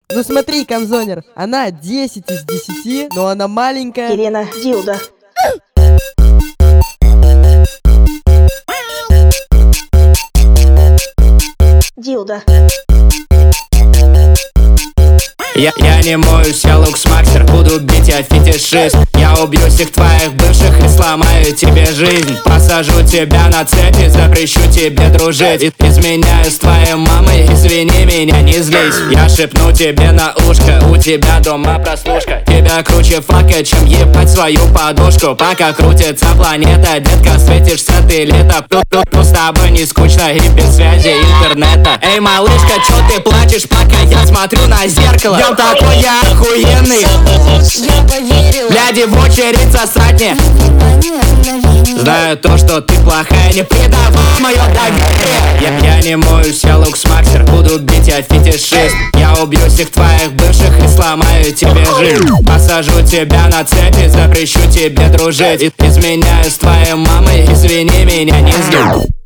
Ну смотри, Камзонер, она 10 из 10, но она маленькая. Елена Дилда. Дилда. Я не моюсь, я луксмастер, буду бить, я фетишист. Я убью всех твоих бывших и сломаю тебе жизнь. Посажу тебя на цепи, запрещу тебе дружить. Изменяю с твоей мамой, извини меня, не злись. Я шепну тебе на ушко, у тебя дома прослушка. Тебя круче фака, чем ебать свою подушку. Пока крутится планета, детка, светишься ты лето. Тут с тобой не скучно и без связи интернета. Эй, малышка, чё ты плачешь, пока я смотрю на зеркало? Я такой, я охуенный. Гляди в очередь сосать мне. Знаю то, что ты плохая, не предавай мое доверие. Я не моюсь, я луксмастер, буду бить, я фетишист. Я убью всех твоих бывших и сломаю тебе жизнь. Посажу тебя на цепи, запрещу тебе дружить. Изменяю с твоей мамой, извини меня, не зли.